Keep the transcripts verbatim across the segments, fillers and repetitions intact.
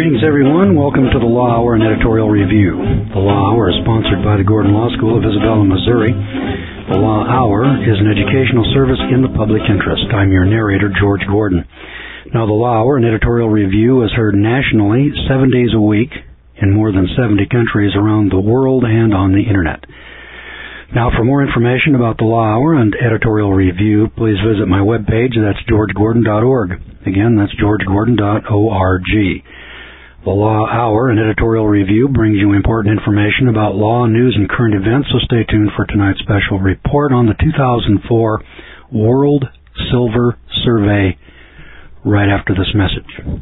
Greetings, everyone. Welcome to the Law Hour and Editorial Review. The Law Hour is sponsored by the Gordon Law School of Isabella, Missouri. The Law Hour is an educational service in the public interest. I'm your narrator, George Gordon. Now, the Law Hour and Editorial Review is heard nationally seven days a week in more than seventy countries around the world and on the Internet. Now, for more information about the Law Hour and Editorial Review, please visit my webpage. That's george gordon dot org. Again, that's george gordon dot org. The Law Hour and Editorial Review brings you important information about law, news, and current events, so stay tuned for tonight's special report on the two thousand four World Silver Survey right after this message.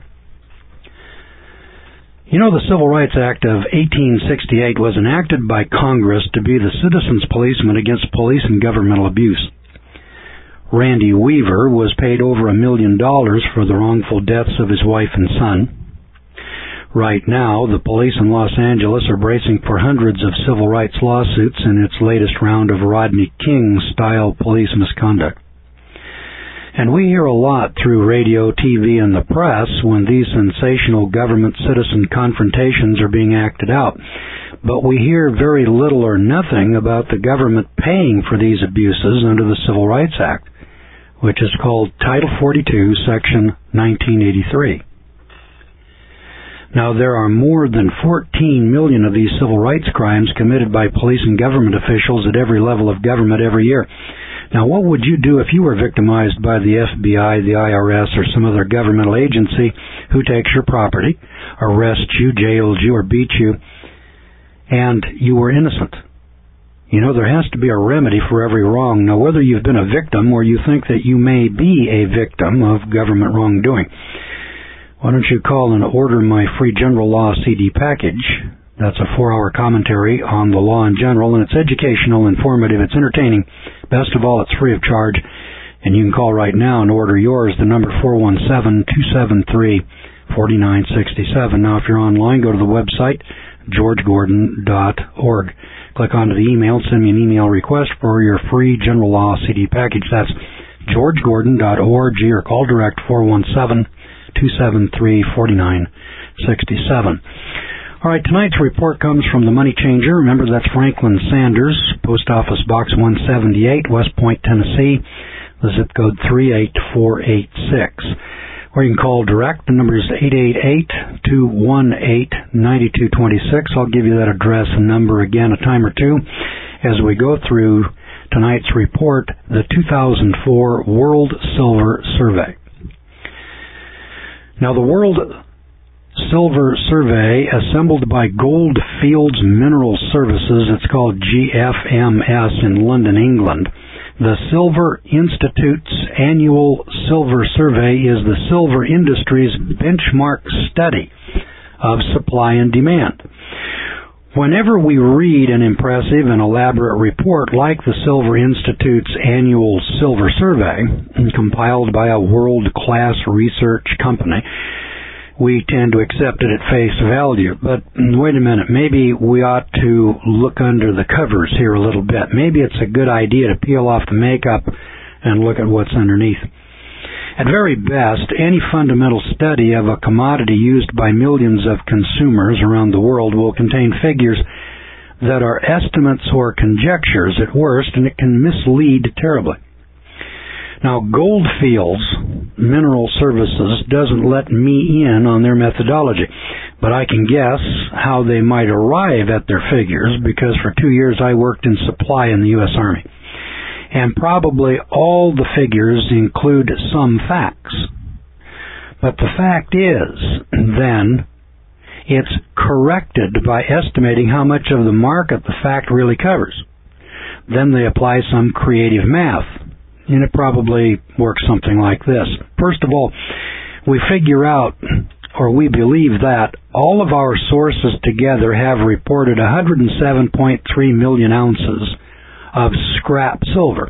You know, the Civil Rights Act of eighteen sixty-eight was enacted by Congress to be the citizen's policeman against police and governmental abuse. Randy Weaver was paid over a million dollars for the wrongful deaths of his wife and son. Right now, the police in Los Angeles are bracing for hundreds of civil rights lawsuits in its latest round of Rodney King-style police misconduct. And we hear a lot through radio, T V, and the press when these sensational government-citizen confrontations are being acted out. But we hear very little or nothing about the government paying for these abuses under the Civil Rights Act, which is called Title forty-two, Section nineteen eighty-three. Now, there are more than fourteen million of these civil rights crimes committed by police and government officials at every level of government every year. Now, what would you do if you were victimized by the F B I, the I R S, or some other governmental agency who takes your property, arrests you, jails you, or beats you, and you were innocent? You know, there has to be a remedy for every wrong. Now, whether you've been a victim or you think that you may be a victim of government wrongdoing, why don't you call and order my free general law C D package? That's a four-hour commentary on the law in general, and it's educational, informative, it's entertaining. Best of all, it's free of charge, and you can call right now and order yours. The number four one seven, two seven three, four nine six seven. Now, if you're online, go to the website, george gordon dot org. Click onto the email, send me an email request for your free general law C D package. That's george gordon dot org, or call direct four one seven, two seven three, four nine six seven. All right, tonight's report comes from the Money Changer. Remember, that's Franklin Sanders, Post Office Box one seventy-eight, West Point, Tennessee, the zip code three eight four eight six. Or you can call direct. The number is eight eight eight, two one eight, nine two two six. I'll give you that address and number again a time or two as we go through tonight's report, the two thousand four World Silver Survey. Now, the World Silver Survey, assembled by Gold Fields Mineral Services, it's called G F M S in London, England. The Silver Institute's annual Silver Survey is the silver industry's benchmark study of supply and demand. Whenever we read an impressive and elaborate report like the Silver Institute's annual Silver Survey, compiled by a world-class research company, we tend to accept it at face value. But wait a minute, maybe we ought to look under the covers here a little bit. Maybe it's a good idea to peel off the makeup and look at what's underneath. At very best, any fundamental study of a commodity used by millions of consumers around the world will contain figures that are estimates or conjectures at worst, and it can mislead terribly. Now, Gold Fields Mineral Services doesn't let me in on their methodology, but I can guess how they might arrive at their figures, because for two years I worked in supply in the U S Army. And probably all the figures include some facts. But the fact is, then, it's corrected by estimating how much of the market the fact really covers. Then they apply some creative math, and it probably works something like this. First of all, we figure out, or we believe that, all of our sources together have reported one hundred seven point three million ounces of scrap silver.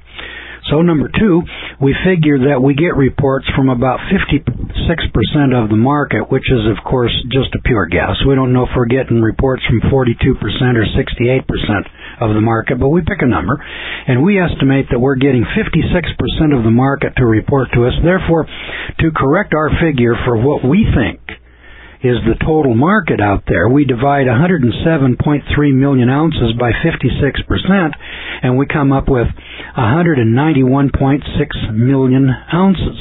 So number two, we figure that we get reports from about fifty-six percent of the market, which is, of course, just a pure guess. We don't know if we're getting reports from forty-two percent or sixty-eight percent of the market, but we pick a number, and we estimate that we're getting fifty-six percent of the market to report to us. Therefore, to correct our figure for what we think is the total market out there. We divide one hundred seven point three million ounces by fifty-six percent, and we come up with one hundred ninety-one point six million ounces.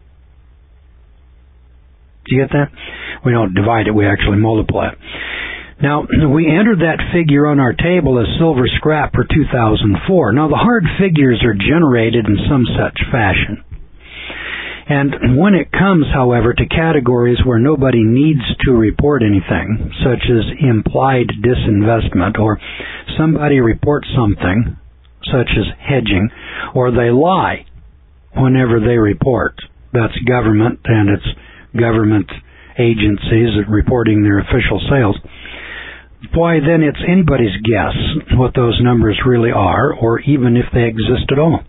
Do you get that? We don't divide it, we actually multiply it. Now, we entered that figure on our table as silver scrap for two thousand four. Now, the hard figures are generated in some such fashion. And when it comes, however, to categories where nobody needs to report anything, such as implied disinvestment, or somebody reports something, such as hedging, or they lie whenever they report, that's government and it's government agencies reporting their official sales, why then it's anybody's guess what those numbers really are, or even if they exist at all.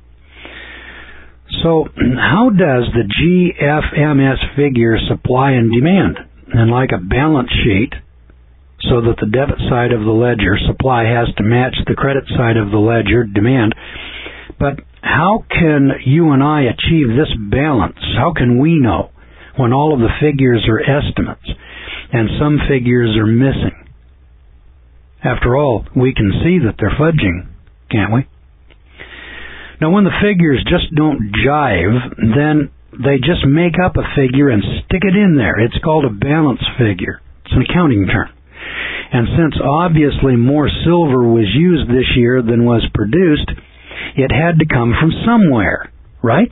So, how does the G F M S figure supply and demand? And like a balance sheet, so that the debit side of the ledger, supply, has to match the credit side of the ledger, demand. But how can you and I achieve this balance? How can we know when all of the figures are estimates and some figures are missing? After all, we can see that they're fudging, can't we? Now, when the figures just don't jive, then they just make up a figure and stick it in there. It's called a balance figure. It's an accounting term. And since obviously more silver was used this year than was produced, it had to come from somewhere, right?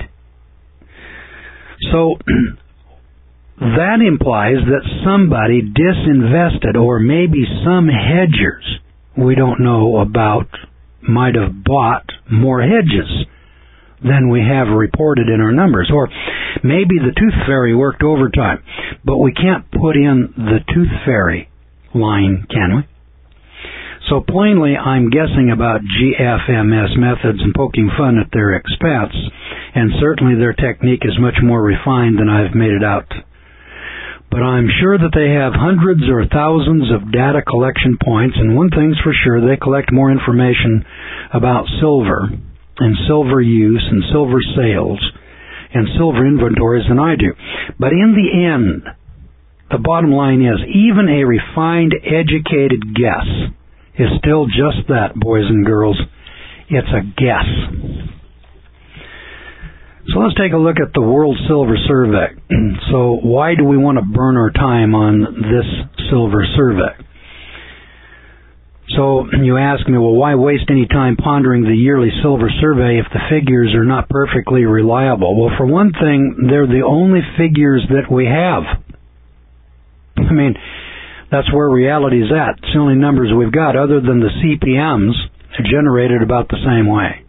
So that implies that somebody disinvested, or maybe some hedgers we don't know about might have bought more hedges than we have reported in our numbers. Or maybe the tooth fairy worked overtime, but we can't put in the tooth fairy line, can we? So plainly, I'm guessing about G F M S methods and poking fun at their expense, and certainly their technique is much more refined than I've made it out. But I'm sure that they have hundreds or thousands of data collection points, and one thing's for sure, they collect more information about silver and silver use and silver sales and silver inventories than I do. But in the end, the bottom line is, even a refined, educated guess is still just that, boys and girls. It's a guess. So let's take a look at the World Silver Survey. So why do we want to burn our time on this silver survey? So you ask me, well, why waste any time pondering the yearly silver survey if the figures are not perfectly reliable? Well, for one thing, they're the only figures that we have. I mean, that's where reality is at. It's the only numbers we've got, other than the C P Ms generated about the same way.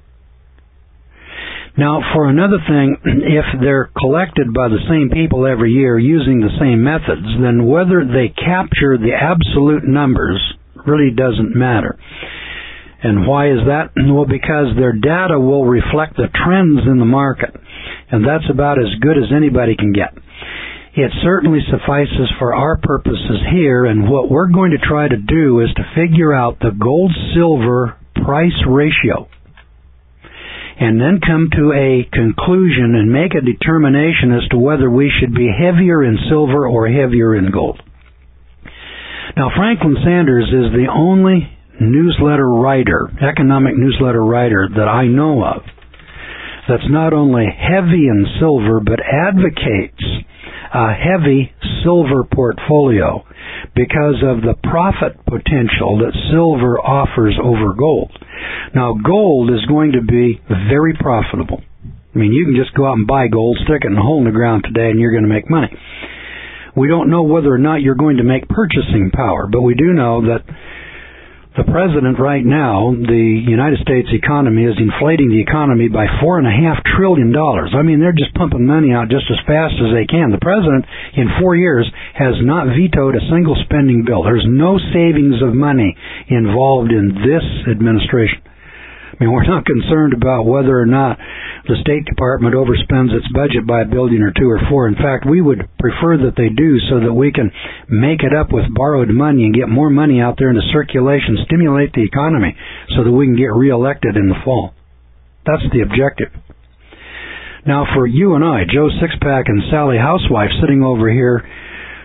Now, for another thing, if they're collected by the same people every year using the same methods, then whether they capture the absolute numbers really doesn't matter. And why is that? Well, because their data will reflect the trends in the market, and that's about as good as anybody can get. It certainly suffices for our purposes here, and what we're going to try to do is to figure out the gold-silver price ratio, and then come to a conclusion and make a determination as to whether we should be heavier in silver or heavier in gold. Now, Franklin Sanders is the only newsletter writer, economic newsletter writer that I know of that's not only heavy in silver, but advocates a heavy silver portfolio because of the profit potential that silver offers over gold. Now, gold is going to be very profitable. I mean, you can just go out and buy gold, stick it in a hole in the ground today, and you're going to make money. We don't know whether or not you're going to make purchasing power, but we do know that the president right now, the United States economy, is inflating the economy by four and a half trillion dollars. I mean, they're just pumping money out just as fast as they can. The president, in four years, has not vetoed a single spending bill. There's no savings of money involved in this administration. I mean, we're not concerned about whether or not the State Department overspends its budget by a billion or two or four. In fact, we would prefer that they do so that we can make it up with borrowed money and get more money out there into circulation, stimulate the economy so that we can get reelected in the fall. That's the objective. Now, for you and I, Joe Sixpack and Sally Housewife, sitting over here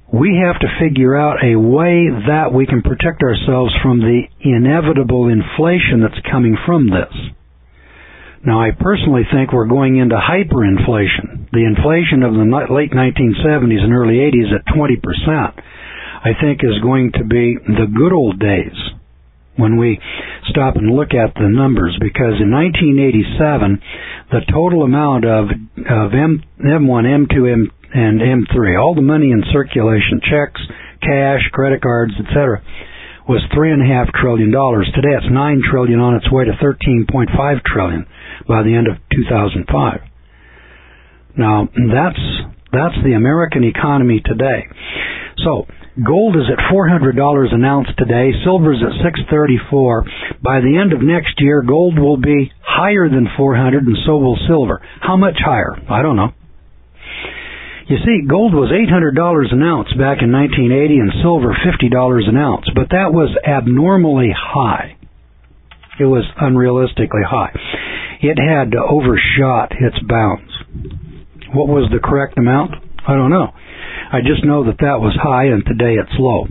we have to figure out a way that we can protect ourselves from the inevitable inflation that's coming from this. Now, I personally think we're going into hyperinflation. The inflation of the late nineteen seventies and early eighties at twenty percent, I think, is going to be the good old days when we stop and look at the numbers, because in nineteen eighty-seven, the total amount of, of M, M1, M two, M, and M three, all the money in circulation, checks, cash, credit cards, et cetera, was three and a half trillion dollars. Today, it's nine trillion on its way to thirteen point five trillion by the end of two thousand five. Now, that's that's the American economy today. So, gold is at four hundred dollars an ounce today. Silver's at six thirty-four. By the end of next year, gold will be higher than four hundred, and so will silver. How much higher? I don't know. You see, gold was eight hundred dollars an ounce back in nineteen eighty, and silver fifty dollars an ounce. But that was abnormally high. It was unrealistically high. It had overshot its bounds. What was the correct amount? I don't know. I just know that that was high, and today it's low.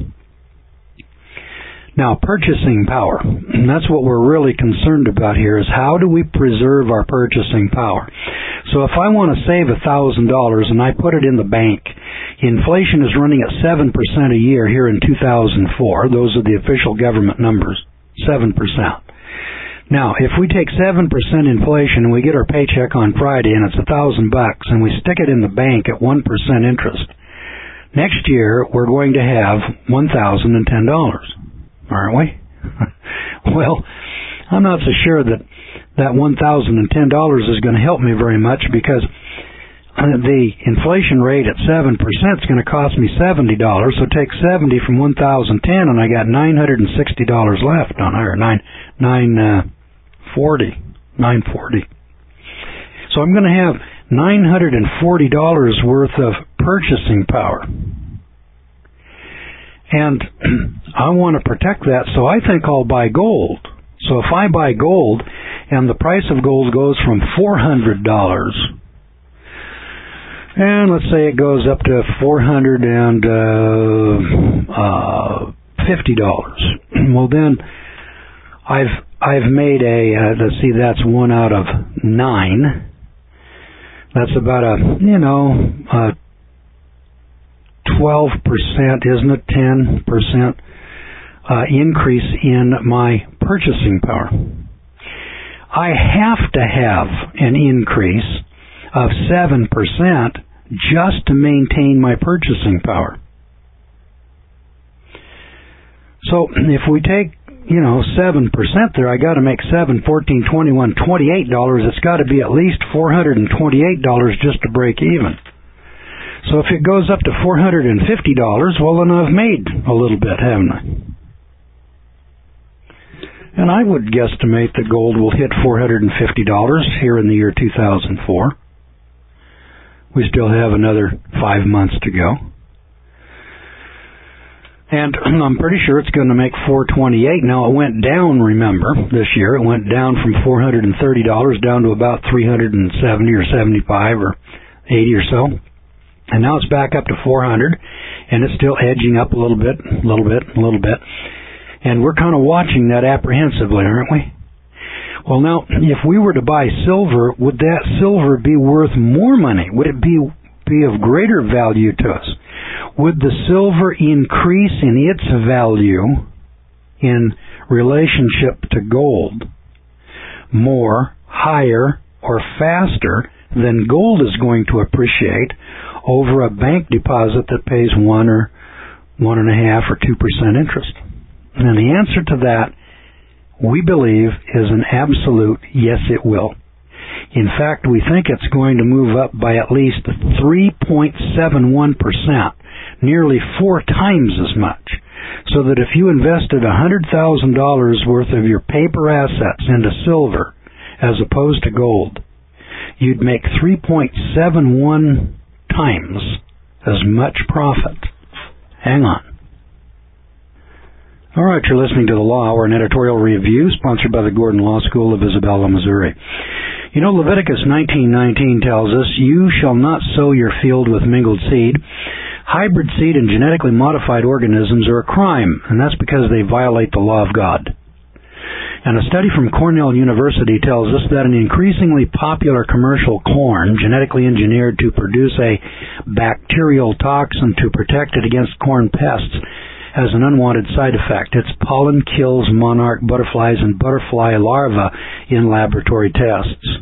Now, purchasing power. And that's what we're really concerned about here, is how do we preserve our purchasing power? So if I want to save one thousand dollars and I put it in the bank, inflation is running at seven percent a year here in two thousand four. Those are the official government numbers, seven percent. Now, if we take seven percent inflation and we get our paycheck on Friday and it's a thousand bucks and we stick it in the bank at one percent interest, next year we're going to have one thousand ten dollars, aren't we? Well, I'm not so sure that that one thousand ten dollars is going to help me very much, because the inflation rate at seven percent is going to cost me seventy dollars. So take seventy from one thousand ten, and I got nine hundred sixty dollars left on her, nine nine uh, forty, nine forty. So I'm going to have nine hundred forty dollars worth of purchasing power. And I want to protect that, so I think I'll buy gold. So if I buy gold and the price of gold goes from four hundred dollars, and let's say it goes up to four hundred fifty dollars, well then I've I've made a, uh, let's see, that's one out of nine. That's about a, you know, a twelve percent, isn't it, ten percent uh, increase in my purchasing power. I have to have an increase of seven percent just to maintain my purchasing power. So if we take, you know, seven percent there, I got to make seven, fourteen, twenty-one, twenty-eight dollars. It's got to be at least four hundred twenty-eight dollars just to break even. So if it goes up to four hundred fifty dollars, well, then I've made a little bit, haven't I? And I would guesstimate that gold will hit four hundred fifty dollars here in the year two thousand four. We still have another five months to go. And I'm pretty sure it's going to make four twenty-eight. Now, it went down, remember, this year. It went down from four hundred thirty dollars down to about three hundred seventy or seventy-five or eighty or so. And now it's back up to four hundred, and it's still edging up a little bit, a little bit, a little bit. And we're kind of watching that apprehensively, aren't we? Well, now, if we were to buy silver, would that silver be worth more money? Would it be, be of greater value to us? Would the silver increase in its value in relationship to gold more, higher, or faster than gold is going to appreciate over a bank deposit that pays one or one and a half or two percent interest? And the answer to that, we believe, is an absolute yes, it will. In fact, we think it's going to move up by at least three point seven one percent, nearly four times as much. So that if you invested one hundred thousand dollars worth of your paper assets into silver as opposed to gold, you'd make three point seven one times as much profit. Hang on. All right, you're listening to The Law Hour, an editorial review sponsored by the Gordon Law School of Isabella, Missouri. You know, Leviticus nineteen nineteen tells us, "You shall not sow your field with mingled seed, Hybrid seed and genetically modified organisms are a crime, and that's because they violate the law of God. And a study from Cornell University tells us that an increasingly popular commercial corn, genetically engineered to produce a bacterial toxin to protect it against corn pests, has an unwanted side effect. Its pollen kills monarch butterflies and butterfly larvae in laboratory tests.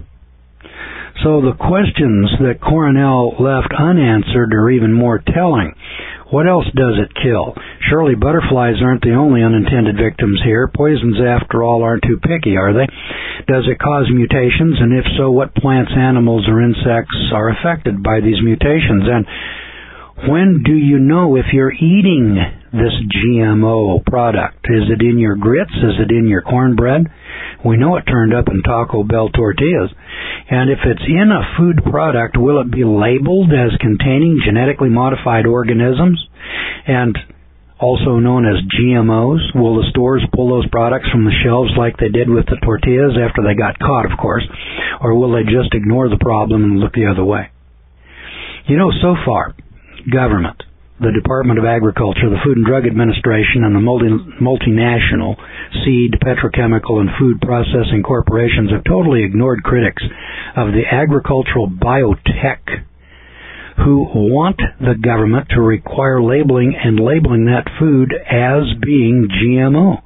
So the questions that Cornell left unanswered are even more telling. What else does it kill? Surely butterflies aren't the only unintended victims here. Poisons, after all, aren't too picky, are they? Does it cause mutations? And if so, what plants, animals, or insects are affected by these mutations? And when do you know if you're eating this G M O product? Is it in your grits? Is it in your cornbread? We know it turned up in Taco Bell tortillas. And if it's in a food product, will it be labeled as containing genetically modified organisms and also known as G M Os? Will the stores pull those products from the shelves like they did with the tortillas after they got caught, of course? Or will they just ignore the problem and look the other way? You know, so far, government, the Department of Agriculture, the Food and Drug Administration, and the multi, multinational seed, petrochemical, and food processing corporations have totally ignored critics of the agricultural biotech who want the government to require labeling and labeling that food as being G M O.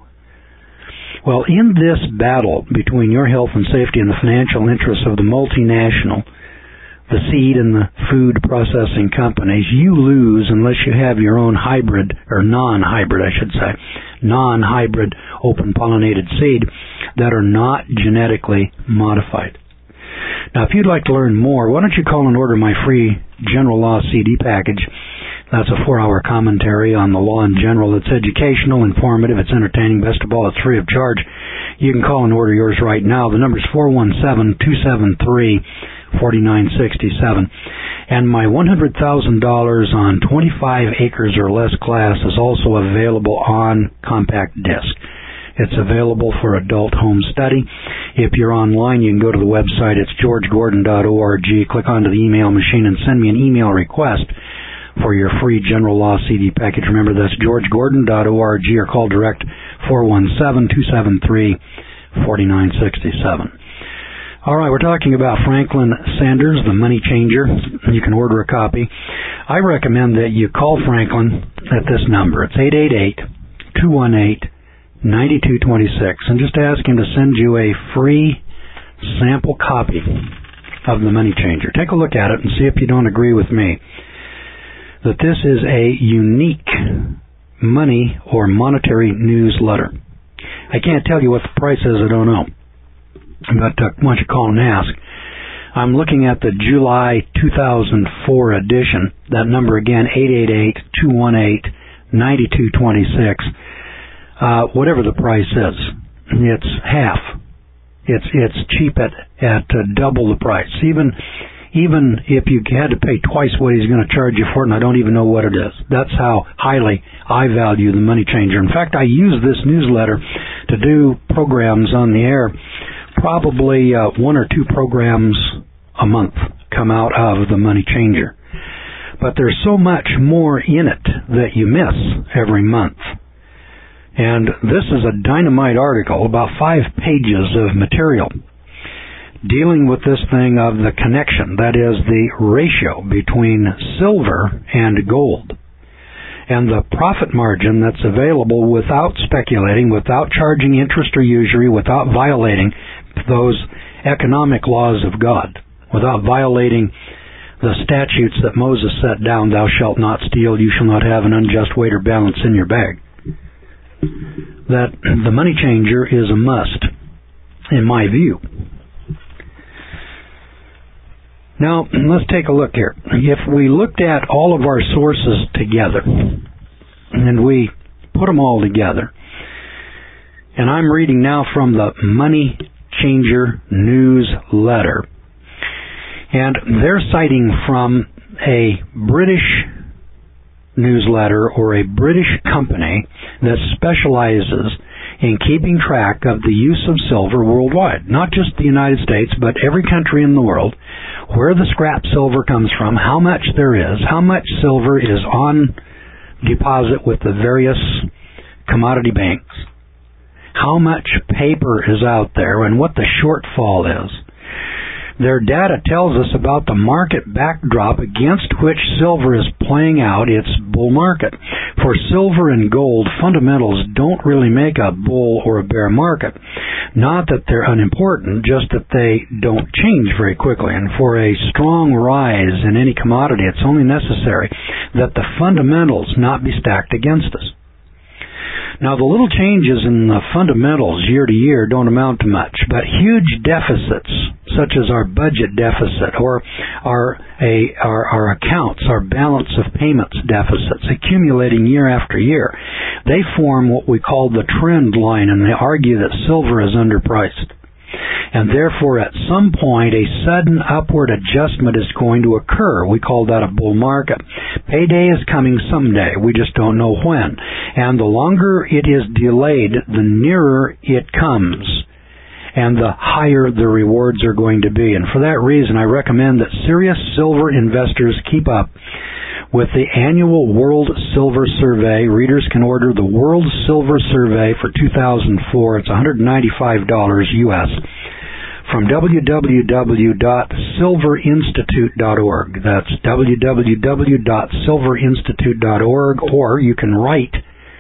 Well, in this battle between your health and safety and the financial interests of the multinational, the seed and the food processing companies, you lose unless you have your own hybrid, or non-hybrid, I should say, non-hybrid open-pollinated seed that are not genetically modified. Now, if you'd like to learn more, why don't you call and order my free General Law C D package. That's a four-hour commentary on the law in general. It's educational, informative, it's entertaining. Best of all, it's free of charge. You can call and order yours right now. The number's four one seven, two seven three, four nine six seven. And my one hundred thousand dollars on twenty-five acres or less class is also available on compact disc. It's available for adult home study. If you're online, you can go to the website. It's george gordon dot org. Click onto the email machine and send me an email request for your free General Law C D package. Remember, that's george gordon dot org, or call direct four one seven, two seven three, four nine six seven. All right, we're talking about Franklin Sanders, the money changer. You can order a copy. I recommend that you call Franklin at this number. It's eight eight eight, two one eight, nine two two six, and just ask him to send you a free sample copy of the money changer. Take a look at it and see if you don't agree with me that this is a unique money or monetary newsletter. I can't tell you what the price is, I don't know. But uh, why don't you call and ask? I'm looking at the July two thousand four edition. That number again, eight eight eight, two one eight, nine two two six. Uh, whatever the price is, it's half. It's it's cheap at at uh, double the price. Even even if you had to pay twice what he's going to charge you for it, and I don't even know what it is. That's how highly I value the money changer. In fact, I use this newsletter to do programs on the air. Probably uh, one or two programs a month come out of the money changer. But there's so much more in it that you miss every month. And this is a dynamite article, about five pages of material, dealing with this thing of the connection, that is the ratio between silver and gold, and the profit margin that's available without speculating, without charging interest or usury, without violating those economic laws of God, without violating the statutes that Moses set down, thou shalt not steal, you shall not have an unjust weight or balance in your bag. That the money changer is a must, in my view. Now, let's take a look here. If we looked at all of our sources together, and we put them all together, and I'm reading now from the Money Changer newsletter, and they're citing from a British newsletter or a British company that specializes in keeping track of the use of silver worldwide. Not just the United States, but every country in the world. where the scrap silver comes from, how much there is, how much silver is on deposit with the various commodity banks, how much paper is out there, and what the shortfall is. Their data tells us about the market backdrop against which silver is playing out its bull market. For silver and gold, fundamentals don't really make a bull or a bear market. Not that they're unimportant, just that they don't change very quickly. And for a strong rise in any commodity, it's only necessary that the fundamentals not be stacked against us. Now, the little changes in the fundamentals year to year don't amount to much, but huge deficits, such as our budget deficit or our, a, our, our accounts, our balance of payments deficits, accumulating year after year, they form what we call the trend line, and they argue that silver is underpriced. And therefore, at some point, a sudden upward adjustment is going to occur. We call that a bull market. Payday is coming someday. We just don't know when. And the longer it is delayed, the nearer it comes, and the higher the rewards are going to be. And for that reason, I recommend that serious silver investors keep up with the annual World Silver Survey. Readers can order the World Silver Survey for two thousand four. It's one hundred ninety-five dollars U S from w w w dot silver institute dot org. That's w w w dot silver institute dot org, or you can write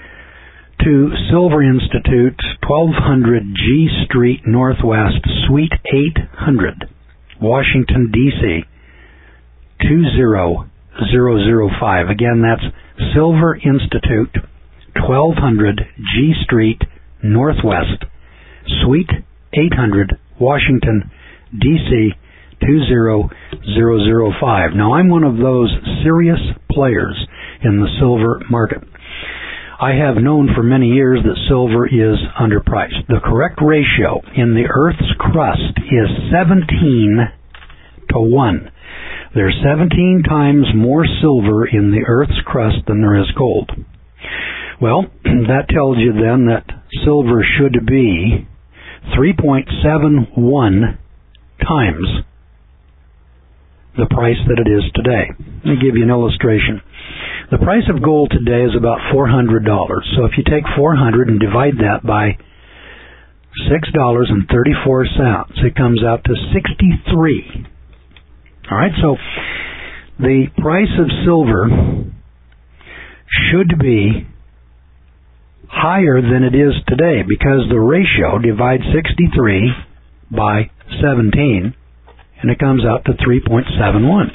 to Silver Institute, twelve hundred G Street Northwest, Suite eight hundred, Washington, D C two zero zero zero five. Again, that's Silver Institute, twelve hundred G Street Northwest, Suite eight hundred, Washington, D C two zero zero zero five. Now, I'm one of those serious players in the silver market. I have known for many years that silver is underpriced. The correct ratio in the Earth's crust is seventeen to one. There's seventeen times more silver in the Earth's crust than there is gold. Well, that tells you then that silver should be three point seven one times the price that it is today. Let me give you an illustration. The price of gold today is about four hundred dollars. So if you take four hundred and divide that by six dollars and thirty-four cents, it comes out to sixty-three. All right, so the price of silver should be higher than it is today because the ratio divides sixty-three by seventeen, and it comes out to three point seven one.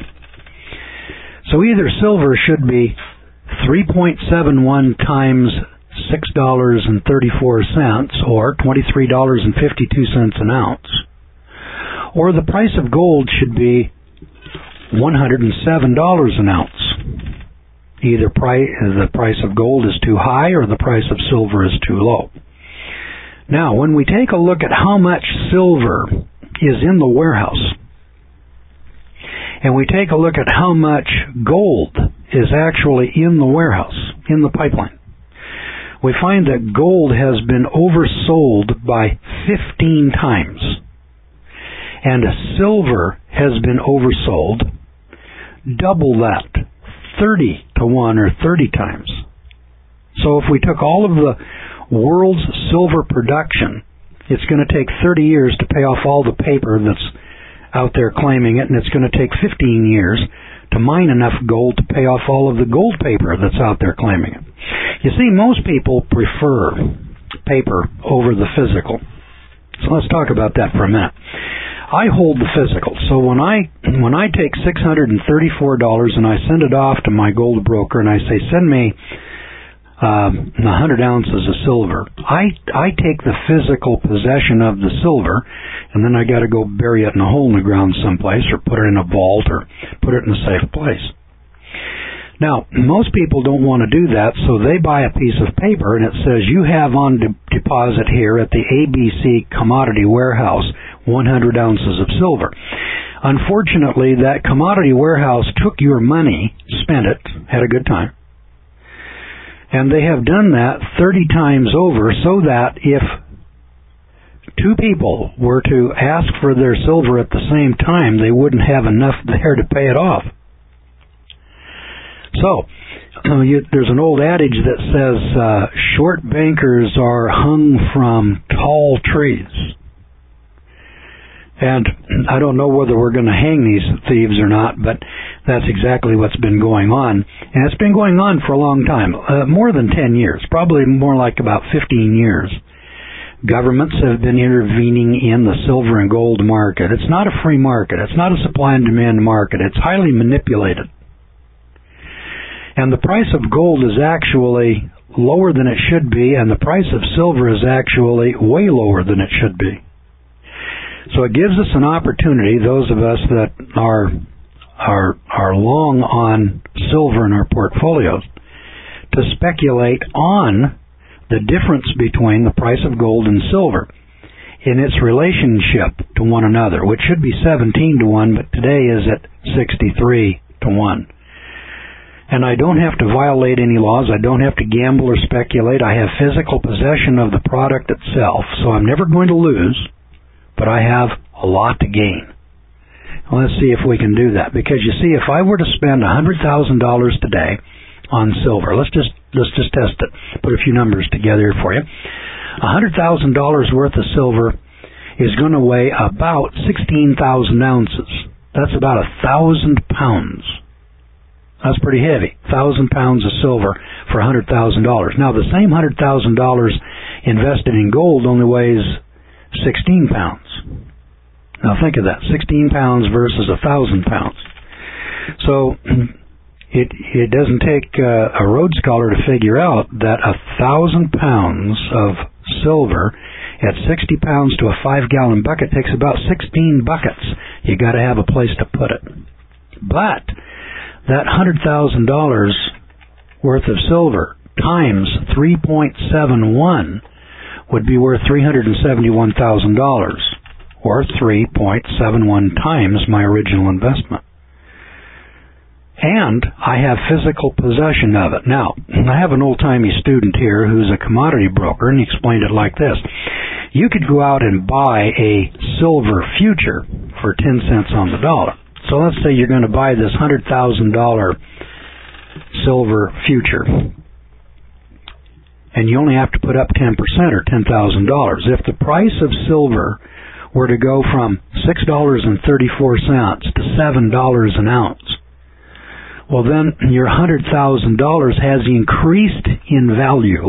So either silver should be three point seven one times six dollars and thirty-four cents, or twenty-three dollars and fifty-two cents an ounce, or the price of gold should be one hundred seven dollars an ounce. Either price, the price of gold is too high or the price of silver is too low. Now, when we take a look at how much silver is in the warehouse, and we take a look at how much gold is actually in the warehouse, in the pipeline, we find that gold has been oversold by fifteen times, and silver has been oversold double that, thirty to one or thirty times. So if we took all of the world's silver production, it's going to take thirty years to pay off all the paper that's out there claiming it, and it's going to take fifteen years to mine enough gold to pay off all of the gold paper that's out there claiming it. You see, most people prefer paper over the physical. So let's talk about that for a minute. I hold the physical. So when I when I take six hundred thirty-four dollars and I send it off to my gold broker and I say, send me uh, one hundred ounces of silver, I, I take the physical possession of the silver, and then I got to go bury it in a hole in the ground someplace, or put it in a vault, or put it in a safe place. Now, most people don't want to do that, so they buy a piece of paper, and it says, you have on de- deposit here at the A B C Commodity Warehouse one hundred ounces of silver. Unfortunately, that commodity warehouse took your money, spent it, had a good time, and they have done that thirty times over, so that if two people were to ask for their silver at the same time, they wouldn't have enough there to pay it off. So, uh, you, there's an old adage that says uh, short bankers are hung from tall trees. And I don't know whether we're going to hang these thieves or not, but that's exactly what's been going on. And it's been going on for a long time, uh, more than ten years, probably more like about fifteen years. Governments have been intervening in the silver and gold market. It's not a free market. It's not a supply and demand market. It's highly manipulated. And the price of gold is actually lower than it should be, and the price of silver is actually way lower than it should be. So it gives us an opportunity, those of us that are are are long on silver in our portfolios, to speculate on the difference between the price of gold and silver in its relationship to one another, which should be seventeen to one, but today is at sixty-three to one. And I don't have to violate any laws. I don't have to gamble or speculate. I have physical possession of the product itself, so I'm never going to lose, but I have a lot to gain. Well, let's see if we can do that. Because you see, if I were to spend one hundred thousand dollars today on silver, let's just let's just test it. Put a few numbers together for you. one hundred thousand dollars worth of silver is going to weigh about sixteen thousand ounces. That's about one thousand pounds. That's pretty heavy. one thousand pounds of silver for one hundred thousand dollars. Now, the same one hundred thousand dollars invested in gold only weighs sixteen pounds. Now, think of that. sixteen pounds versus one thousand pounds. So, it it doesn't take uh, a road scholar to figure out that one thousand pounds of silver at sixty pounds to a five-gallon bucket takes about sixteen buckets. You got to have a place to put it. But that one hundred thousand dollars worth of silver times three point seven one would be worth three hundred seventy-one thousand dollars, or three point seven one times my original investment. And I have physical possession of it. Now, I have an old-timey student here who's a commodity broker, and he explained it like this. You could go out and buy a silver future for ten cents on the dollar. So let's say you're going to buy this one hundred thousand dollars silver future, and you only have to put up ten percent or ten thousand dollars. If the price of silver were to go from six dollars and thirty-four cents to seven dollars an ounce, well then your one hundred thousand dollars has increased in value,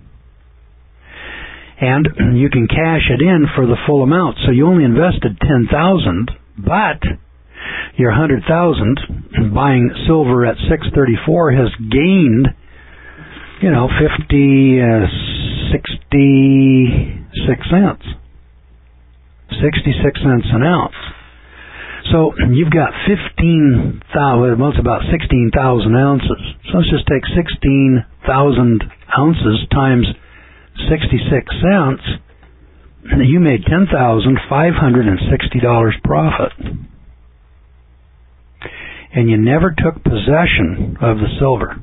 and you can cash it in for the full amount. So you only invested ten thousand dollars, but your one hundred thousand dollars buying silver at six thirty-four has gained, you know, fifty, uh, sixty-six cents. sixty-six cents an ounce. So you've got fifteen thousand, well, it's about sixteen thousand ounces. So let's just take sixteen thousand ounces times sixty-six cents. You made ten thousand five hundred sixty dollars profit. And you never took possession of the silver.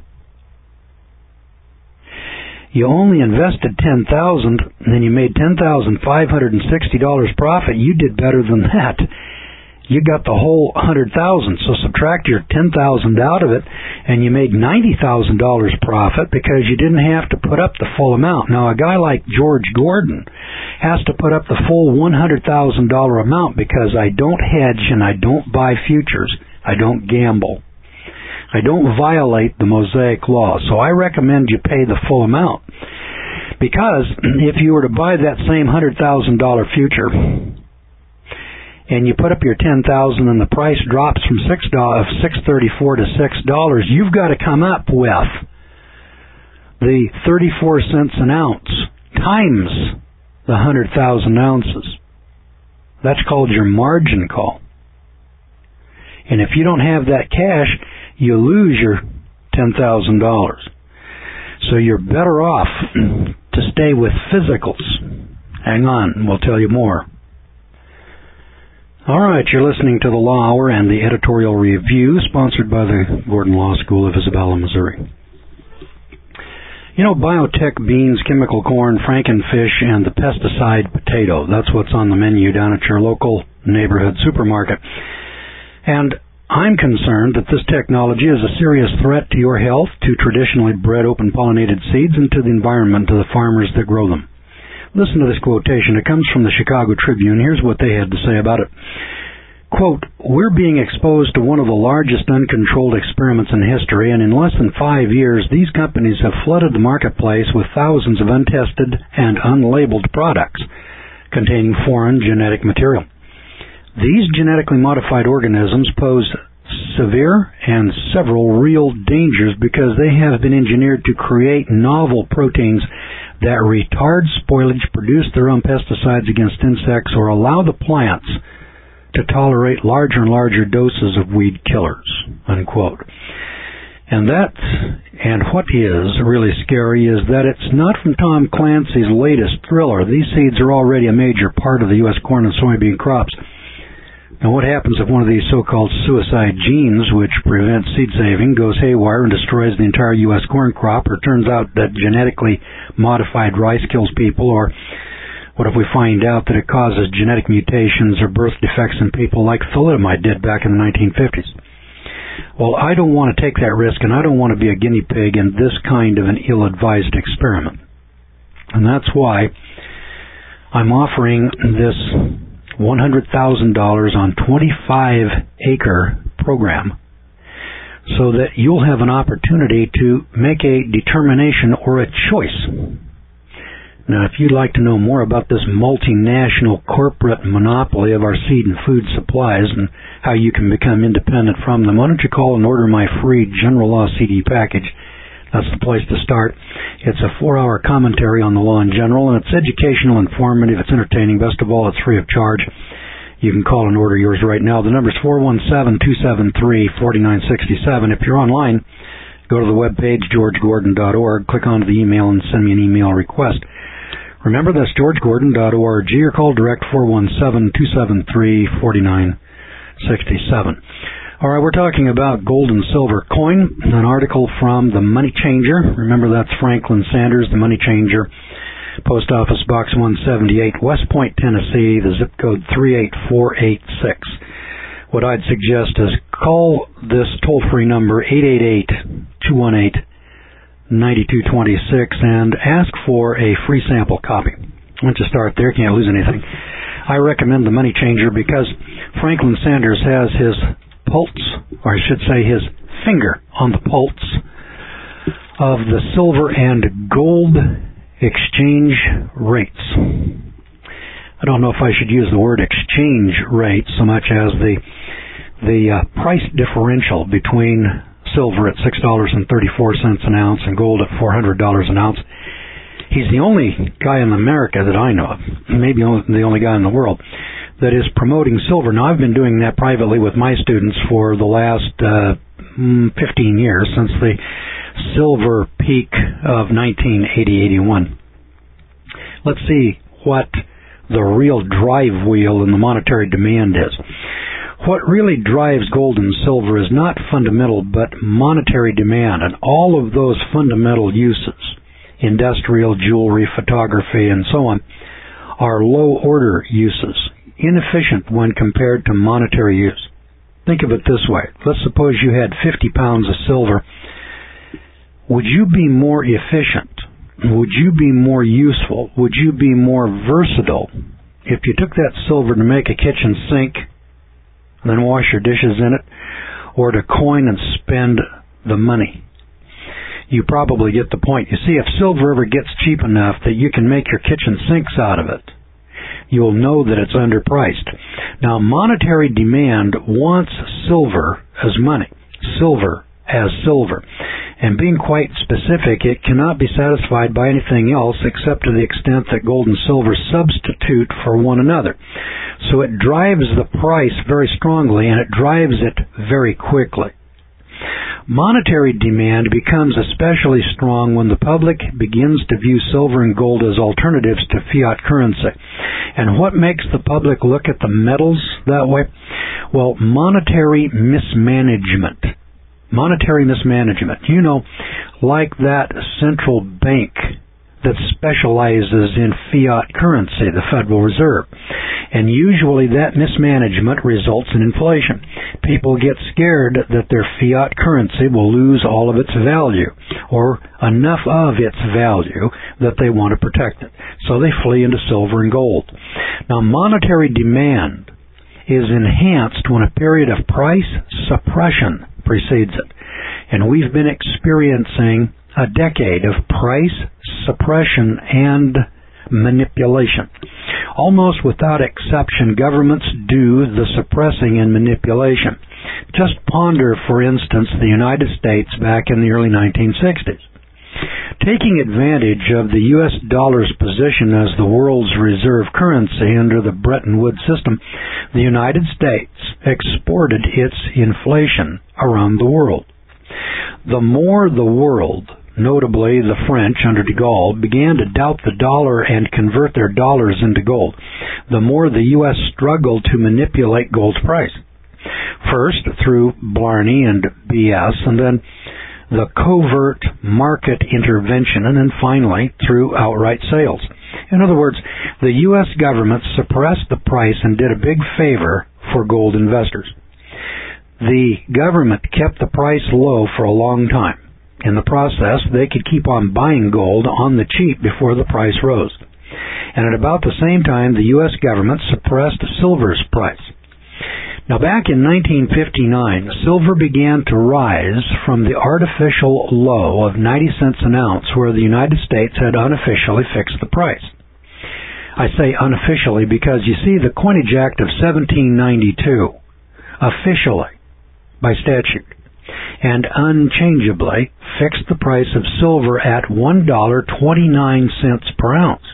You only invested ten thousand dollars, and then you made ten thousand five hundred sixty dollars profit. You did better than that. You got the whole one hundred thousand dollars, so subtract your ten thousand dollars out of it, and you made ninety thousand dollars profit because you didn't have to put up the full amount. Now, a guy like George Gordon has to put up the full one hundred thousand dollars amount because I don't hedge and I don't buy futures. I don't gamble. I don't violate the Mosaic Law. So I recommend you pay the full amount. Because if you were to buy that same one hundred thousand dollars future and you put up your ten thousand dollars and the price drops from six thirty-four to six dollars, you've got to come up with the thirty-four cents an ounce times the one hundred thousand ounces. That's called your margin call. And if you don't have that cash, you lose your ten thousand dollars. So you're better off to stay with physicals. Hang on, we'll tell you more. All right, you're listening to the Law Hour and the editorial review sponsored by the Gordon Law School of Isabella, Missouri. You know, biotech beans, chemical corn, frankenfish, and the pesticide potato. That's what's on the menu down at your local neighborhood supermarket. And I'm concerned that this technology is a serious threat to your health, to traditionally bred open-pollinated seeds, and to the environment, to the farmers that grow them. Listen to this quotation. It comes from the Chicago Tribune. Here's what they had to say about it. Quote, "We're being exposed to one of the largest uncontrolled experiments in history, and in less than five years, these companies have flooded the marketplace with thousands of untested and unlabeled products containing foreign genetic material. These genetically modified organisms pose severe and several real dangers because they have been engineered to create novel proteins that retard spoilage, produce their own pesticides against insects, or allow the plants to tolerate larger and larger doses of weed killers," unquote. And that, and what is really scary, is that it's not from Tom Clancy's latest thriller. These seeds are already a major part of the U S corn and soybean crops. Now, what happens if one of these so-called suicide genes, which prevent seed saving, goes haywire and destroys the entire U S corn crop, or turns out that genetically modified rice kills people, or what if we find out that it causes genetic mutations or birth defects in people like thalidomide did back in the nineteen fifties? Well, I don't want to take that risk, and I don't want to be a guinea pig in this kind of an ill-advised experiment. And that's why I'm offering this one hundred thousand dollars on twenty-five acre program so that you'll have an opportunity to make a determination or a choice. Now, if you'd like to know more about this multinational corporate monopoly of our seed and food supplies and how you can become independent from them, why don't you call and order my free General Law C D package? That's the place to start. It's a four-hour commentary on the law in general, and it's educational, informative, it's entertaining. Best of all, it's free of charge. You can call and order yours right now. The number's four one seven, two seven three, four nine six seven. If you're online, go to the webpage, george gordon dot org, click onto the email, and send me an email request. Remember, that's george gordon dot org, or call direct four one seven, two seven three, four nine six seven. All right, we're talking about gold and silver coin, an article from The Money Changer. Remember, that's Franklin Sanders, The Money Changer, Post Office Box one seventy-eight, West Point, Tennessee, the zip code three eight four eight six. What I'd suggest is call this toll-free number, eight eight eight, two one eight, nine two two six, and ask for a free sample copy. Once you start there, can't lose anything. I recommend The Money Changer because Franklin Sanders has his pulse, or I should say his finger on the pulse of the silver and gold exchange rates. I don't know if I should use the word exchange rate so much as the the uh, price differential between silver at six dollars and thirty-four cents an ounce and gold at four hundred dollars an ounce. He's the only guy in America that I know of, maybe the only guy in the world, that is promoting silver. Now, I've been doing that privately with my students for the last uh, fifteen years, since the silver peak of nineteen eighty eighty-one. Let's see what the real drive wheel in the monetary demand is. What really drives gold and silver is not fundamental, but monetary demand, and all of those fundamental uses, industrial, jewelry, photography, and so on, are low-order uses, inefficient when compared to monetary use. Think of it this way. Let's suppose you had fifty pounds of silver. Would you be more efficient? Would you be more useful? Would you be more versatile if you took that silver to make a kitchen sink and then wash your dishes in it, or to coin and spend the money? You probably get the point. You see, if silver ever gets cheap enough that you can make your kitchen sinks out of it, you'll know that it's underpriced. Now, monetary demand wants silver as money, silver as silver. And being quite specific, it cannot be satisfied by anything else except to the extent that gold and silver substitute for one another. So it drives the price very strongly, and it drives it very quickly. Monetary demand becomes especially strong when the public begins to view silver and gold as alternatives to fiat currency. And what makes the public look at the metals that way? Well, monetary mismanagement. Monetary mismanagement. You know, like that central bank that specializes in fiat currency, the Federal Reserve. And usually that mismanagement results in inflation. People get scared that their fiat currency will lose all of its value, or enough of its value that they want to protect it. So they flee into silver and gold. Now, monetary demand is enhanced when a period of price suppression precedes it. And we've been experiencing a decade of price suppression and manipulation. Almost without exception, governments do the suppressing and manipulation. Just ponder, for instance, the United States back in the early nineteen sixties. Taking advantage of the U S dollar's position as the world's reserve currency under the Bretton Woods system, the United States exported its inflation around the world. The more the world, notably the French under de Gaulle, began to doubt the dollar and convert their dollars into gold, the more the U S struggled to manipulate gold's price. First through Blarney and B S, and then the covert market intervention, and then finally through outright sales. In other words, the U S government suppressed the price and did a big favor for gold investors. The government kept the price low for a long time. In the process, they could keep on buying gold on the cheap before the price rose. And at about the same time, the U S government suppressed silver's price. Now, back in nineteen fifty-nine, silver began to rise from the artificial low of ninety cents an ounce where the United States had unofficially fixed the price. I say unofficially because, you see, the Coinage Act of seventeen ninety-two officially, by statute, and unchangeably fixed the price of silver at one dollar and twenty-nine cents per ounce.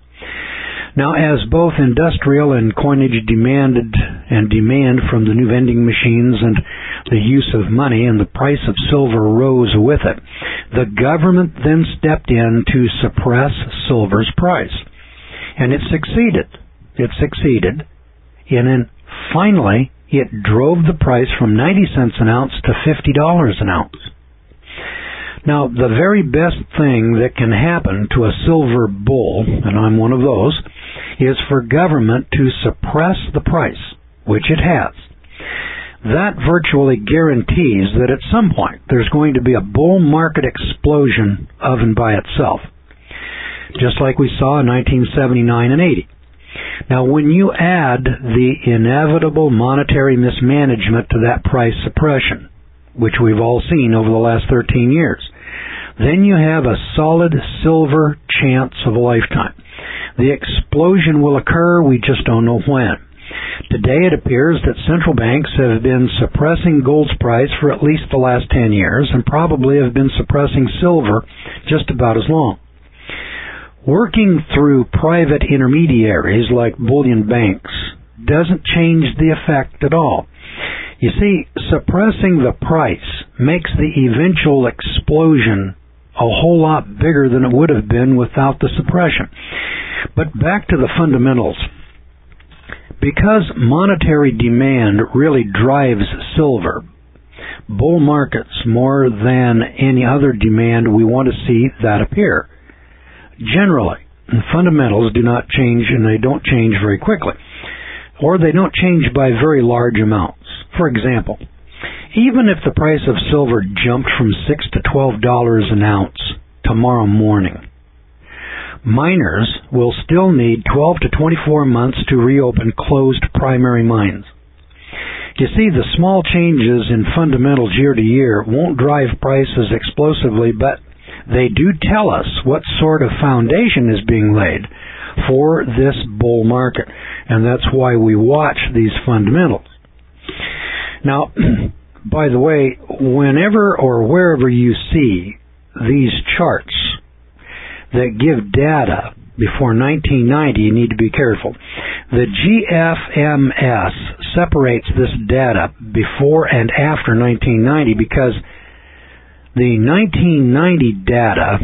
Now, as both industrial and coinage demanded and demand from the new vending machines and the use of money, and the price of silver rose with it, the government then stepped in to suppress silver's price. And it succeeded. It succeeded. And then finally, it drove the price from ninety cents an ounce to fifty dollars an ounce. Now, the very best thing that can happen to a silver bull, and I'm one of those, is for government to suppress the price, which it has. That virtually guarantees that at some point there's going to be a bull market explosion of and by itself, just like we saw in nineteen seventy-nine and eighty. Now, when you add the inevitable monetary mismanagement to that price suppression, which we've all seen over the last thirteen years, then you have a solid silver chance of a lifetime. The explosion will occur, we just don't know when. Today it appears that central banks have been suppressing gold's price for at least the last ten years, and probably have been suppressing silver just about as long. Working through private intermediaries like bullion banks doesn't change the effect at all. You see, suppressing the price makes the eventual explosion a whole lot bigger than it would have been without the suppression. But back to the fundamentals. Because monetary demand really drives silver, bull markets, more than any other demand, we want to see that appear. Generally, fundamentals do not change, and they don't change very quickly, or they don't change by very large amounts. For example, even if the price of silver jumped from six to twelve dollars an ounce tomorrow morning, miners will still need twelve to twenty-four months to reopen closed primary mines. You see, the small changes in fundamentals year to year won't drive prices explosively, but they do tell us what sort of foundation is being laid for this bull market, and that's why we watch these fundamentals. Now, by the way, whenever or wherever you see these charts that give data before nineteen ninety, you need to be careful. The G F M S separates this data before and after nineteen ninety because the nineteen ninety data,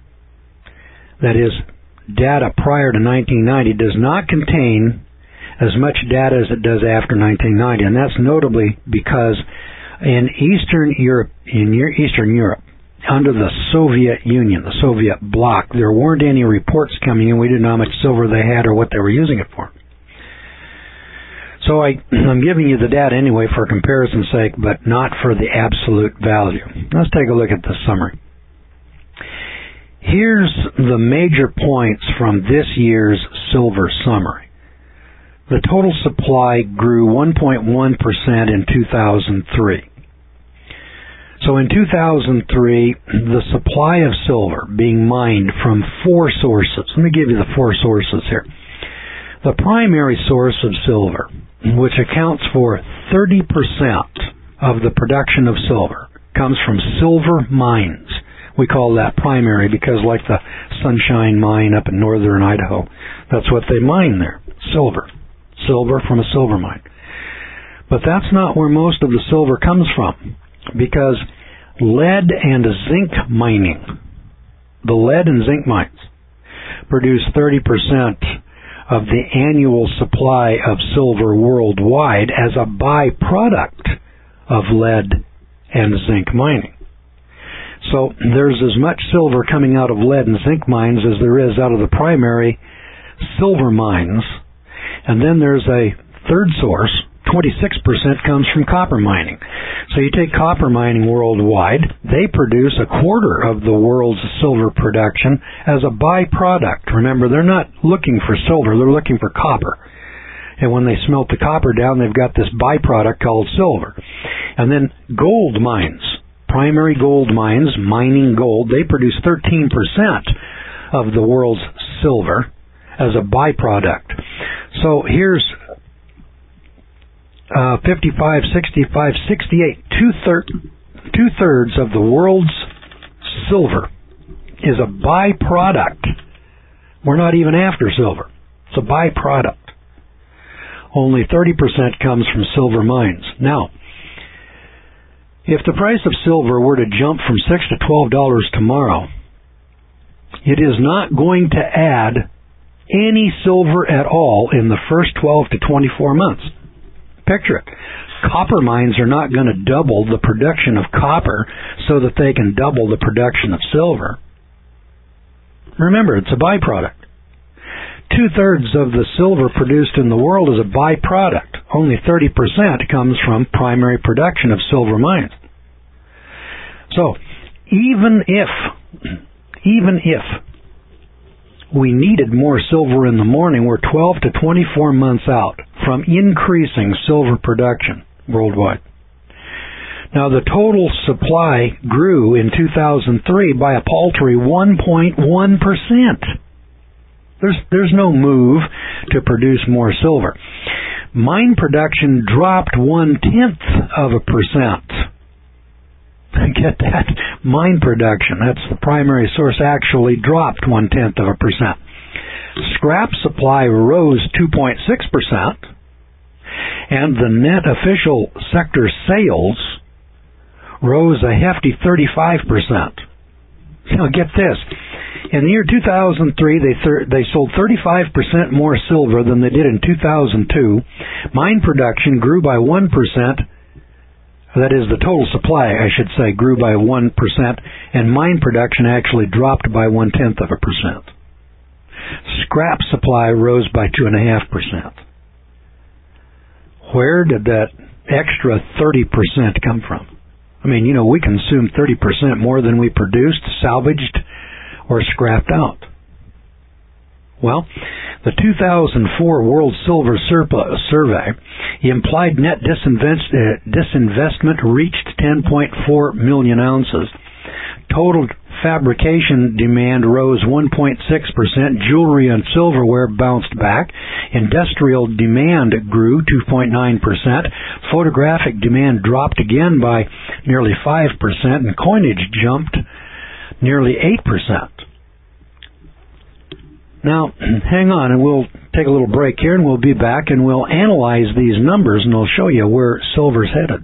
that is, data prior to nineteen ninety, does not contain as much data as it does after nineteen ninety, and that's notably because in Eastern Europe, in Eastern Europe, under the Soviet Union, the Soviet bloc. There weren't any reports coming in. We didn't know how much silver they had or what they were using it for. So I, I'm giving you the data anyway for comparison's sake, but not for the absolute value. Let's take a look at the summary. Here's the major points from this year's silver summary. The total supply grew one point one percent in two thousand three. So in two thousand three, the supply of silver being mined from four sources. Let me give you the four sources here. The primary source of silver, which accounts for thirty percent of the production of silver, comes from silver mines. We call that primary because, like the Sunshine Mine up in northern Idaho, that's what they mine there, silver. Silver from a silver mine. But that's not where most of the silver comes from, because lead and zinc mining, the lead and zinc mines, produce thirty percent of the annual supply of silver worldwide as a byproduct of lead and zinc mining. So there's as much silver coming out of lead and zinc mines as there is out of the primary silver mines. And then there's a third source, twenty-six percent comes from copper mining. So you take copper mining worldwide, they produce a quarter of the world's silver production as a byproduct. Remember, they're not looking for silver, they're looking for copper. And when they smelt the copper down, they've got this byproduct called silver. And then gold mines, primary gold mines, mining gold, they produce thirteen percent of the world's silver as a byproduct. So here's uh, fifty-five, sixty-five, sixty-eight, two-thirds, two-thirds of the world's silver is a byproduct. We're not even after silver. It's a byproduct. Only thirty percent comes from silver mines. Now, if the price of silver were to jump from six to twelve dollars tomorrow, it is not going to add any silver at all in the first twelve to twenty-four months. Picture it. Copper mines are not going to double the production of copper so that they can double the production of silver. Remember, it's a byproduct. Two-thirds of the silver produced in the world is a byproduct. Only thirty percent comes from primary production of silver mines. So, even if, even if we needed more silver in the morning, we're twelve to twenty-four months out from increasing silver production worldwide. Now, the total supply grew in two thousand three by a paltry one point one percent. There's, there's no move to produce more silver. Mine production dropped one-tenth of a percent. Get that? Mine production, that's the primary source, actually dropped one-tenth of a percent. Scrap supply rose two point six percent, and the net official sector sales rose a hefty thirty-five percent. Now get this. In the year two thousand three, they thir- they sold thirty-five percent more silver than they did in two thousand two. Mine production grew by one percent. That is, the total supply, I should say, grew by one percent, and mine production actually dropped by one-tenth of a percent. Scrap supply rose by two point five percent. Where did that extra thirty percent come from? I mean, you know, we consumed thirty percent more than we produced, salvaged, or scrapped out. Well, the two thousand four World Silver Survey, the implied net disinvest, uh, disinvestment reached ten point four million ounces. Total fabrication demand rose one point six percent. Jewelry and silverware bounced back. Industrial demand grew two point nine percent. Photographic demand dropped again by nearly five percent, and coinage jumped nearly eight percent. Now, hang on, and we'll take a little break here, and we'll be back, and we'll analyze these numbers, and I'll show you where silver's headed.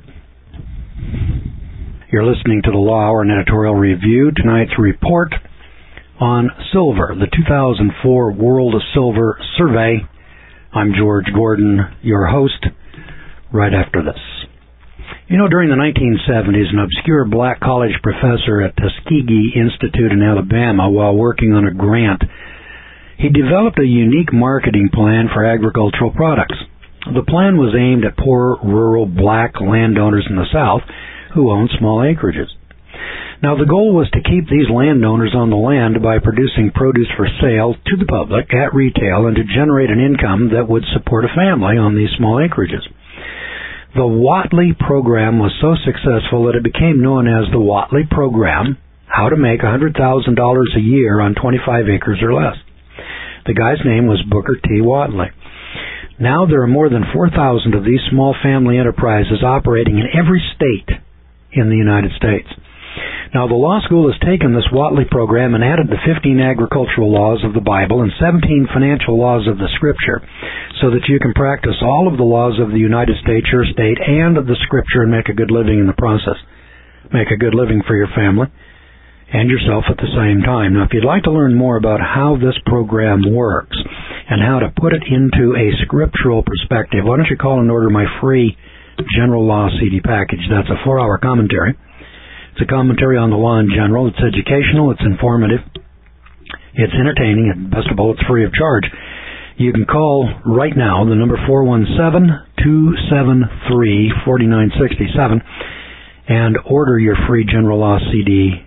You're listening to the Law Hour and Editorial Review, tonight's report on silver, the two thousand four World Silver Survey. I'm George Gordon, your host, right after this. You know, during the nineteen seventies, an obscure black college professor at Tuskegee Institute in Alabama, while working on a grant, he developed a unique marketing plan for agricultural products. The plan was aimed at poor, rural, black landowners in the South who owned small acreages. Now, the goal was to keep these landowners on the land by producing produce for sale to the public at retail and to generate an income that would support a family on these small acreages. The Whatley program was so successful that it became known as the Whatley Program, how to make one hundred thousand dollars a year on twenty-five acres or less. The guy's name was Booker T. Whatley. Now there are more than four thousand of these small family enterprises operating in every state in the United States. Now the law school has taken this Whatley program and added the fifteen agricultural laws of the Bible and seventeen financial laws of the Scripture so that you can practice all of the laws of the United States, your state, and of the Scripture and make a good living in the process. Make a good living for your family and yourself at the same time. Now, if you'd like to learn more about how this program works and how to put it into a scriptural perspective, why don't you call and order my free General Law C D package. That's a four-hour commentary. It's a commentary on the law in general. It's educational. It's informative. It's entertaining. And best of all, it's free of charge. You can call right now, the number four one seven, two seven three, four nine six seven, and order your free General Law C D.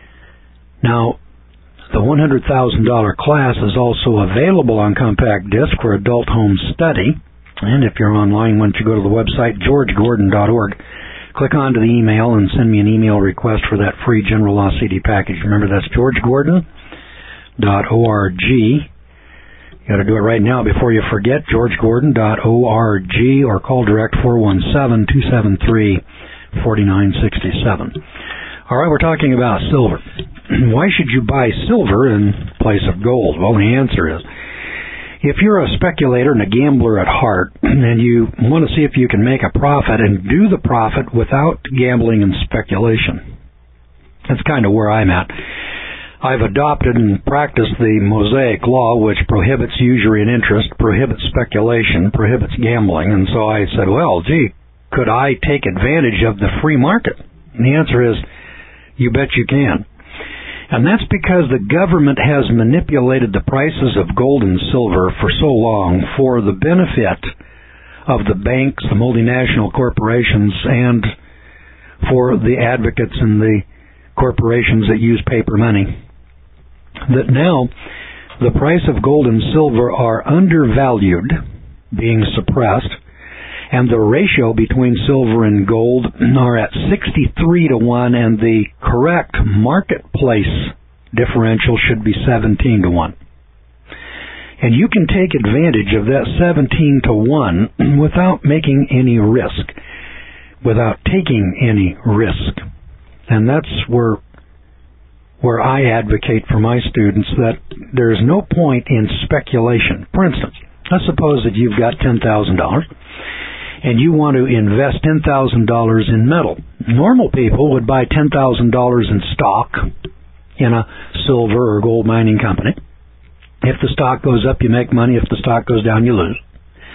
Now, the one hundred thousand dollars class is also available on compact disc for adult home study. And if you're online, why don't you go to the website george gordon dot org, click onto the email and send me an email request for that free General Law C D package. Remember, that's george gordon dot org. You got to do it right now before you forget, george gordon dot org, or call direct four one seven, two seven three, four nine six seven. All right, we're talking about silver. Why should you buy silver in place of gold? Well, the answer is, if you're a speculator and a gambler at heart, and you want to see if you can make a profit and do the profit without gambling and speculation, that's kind of where I'm at. I've adopted and practiced the Mosaic Law, which prohibits usury and interest, prohibits speculation, prohibits gambling, and so I said, well, gee, could I take advantage of the free market? And the answer is, you bet you can. And that's because the government has manipulated the prices of gold and silver for so long for the benefit of the banks, the multinational corporations, and for the advocates and the corporations that use paper money. That now the price of gold and silver are undervalued, being suppressed, and the ratio between silver and gold are at sixty-three to one, and the correct marketplace differential should be seventeen to one. And you can take advantage of that seventeen to one without making any risk, without taking any risk. And that's where where I advocate for my students that there is no point in speculation. For instance, let's suppose that you've got ten thousand dollars and you want to invest ten thousand dollars in metal. Normal people would buy ten thousand dollars in stock in a silver or gold mining company. If the stock goes up, you make money. If the stock goes down, you lose.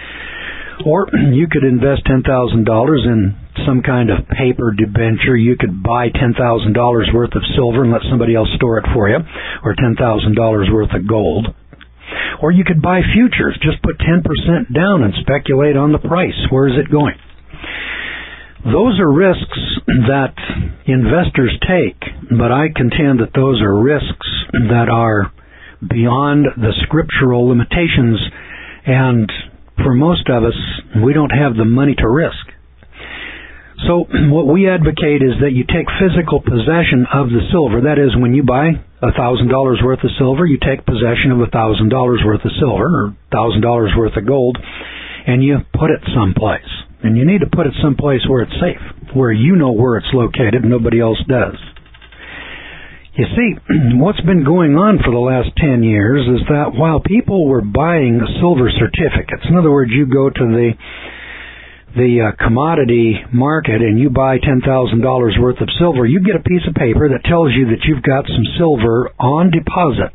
Or you could invest ten thousand dollars in some kind of paper debenture. You could buy ten thousand dollars worth of silver and let somebody else store it for you, or ten thousand dollars worth of gold. Or you could buy futures. Just put ten percent down and speculate on the price. Where is it going? Those are risks that investors take, but I contend that those are risks that are beyond the scriptural limitations, and for most of us, we don't have the money to risk. So what we advocate is that you take physical possession of the silver. That is, when you buy one thousand dollars worth of silver, you take possession of one thousand dollars worth of silver or one thousand dollars worth of gold, and you put it someplace. And you need to put it someplace where it's safe, where you know where it's located and nobody else does. You see, what's been going on for the last ten years is that while people were buying silver certificates, in other words, you go to the the uh, commodity market and you buy ten thousand dollars worth of silver, you get a piece of paper that tells you that you've got some silver on deposit.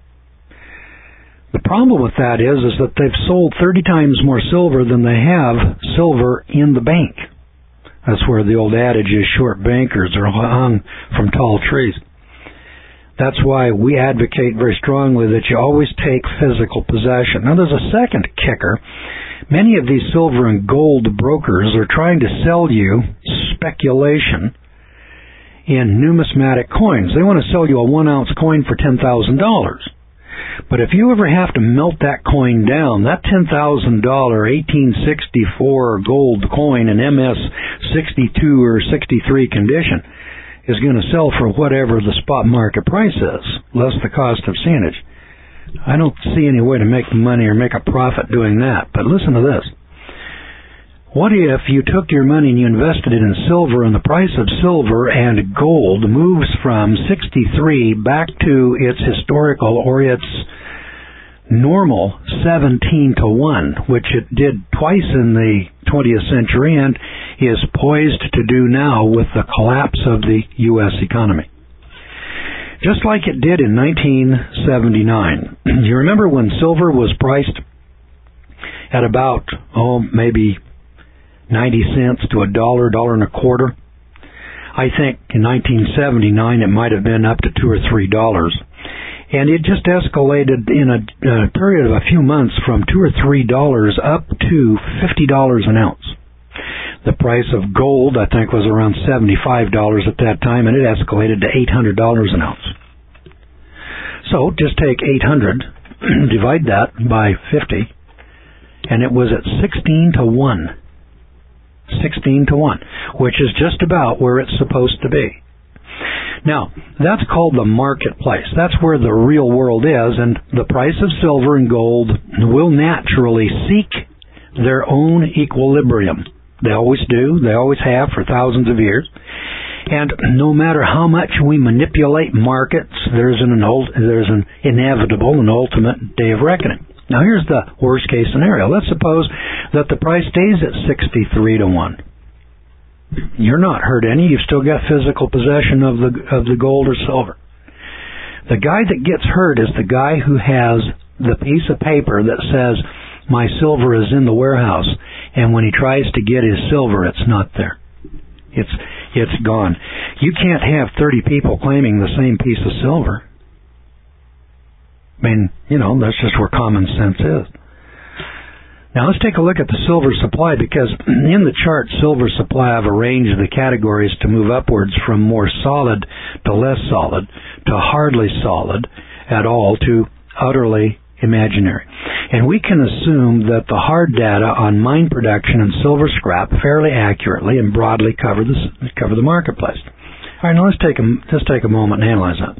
The problem with that is, is that they've sold thirty times more silver than they have silver in the bank. That's where the old adage is, short bankers are hung from tall trees. That's why we advocate very strongly that you always take physical possession. Now, there's a second kicker. Many of these silver and gold brokers are trying to sell you speculation in numismatic coins. They want to sell you a one-ounce coin for ten thousand dollars. But if you ever have to melt that coin down, that ten thousand dollars eighteen sixty-four gold coin in M S sixty-two or sixty-three condition is going to sell for whatever the spot market price is, less the cost of seigniorage. I don't see any way to make money or make a profit doing that. But listen to this. What if you took your money and you invested it in silver, and the price of silver and gold moves from sixty-three back to its historical or its normal seventeen to one, which it did twice in the twentieth century and is poised to do now with the collapse of the U S economy? Just like it did in nineteen seventy-nine. You remember when silver was priced at about, oh, maybe ninety cents to a dollar, dollar and a quarter? I think in nineteen seventy-nine it might have been up to two or three dollars. And it just escalated in a, a period of a few months from two or three dollars up to fifty dollars an ounce. The price of gold, I think, was around seventy-five dollars at that time, and it escalated to eight hundred dollars an ounce. So just take eight hundred, divide that by fifty, and it was at sixteen to one. sixteen to one, which is just about where it's supposed to be. Now, that's called the marketplace. That's where the real world is, and the price of silver and gold will naturally seek their own equilibrium. They always do. They always have for thousands of years. And no matter how much we manipulate markets, there's an, there's an inevitable and ultimate day of reckoning. Now, here's the worst case scenario. Let's suppose that the price stays at sixty-three to one. You're not hurt any. You've still got physical possession of the of the gold or silver. The guy that gets hurt is the guy who has the piece of paper that says, my silver is in the warehouse, and when he tries to get his silver, it's not there. It's it's gone. You can't have thirty people claiming the same piece of silver. I mean, you know, that's just where common sense is. Now let's take a look at the silver supply, because in the chart, silver supply, I've arranged the categories to move upwards from more solid to less solid, to hardly solid at all, to utterly imaginary. And we can assume that the hard data on mine production and silver scrap fairly accurately and broadly cover the, cover the marketplace. All right, now let's take a, let's take a moment and analyze that.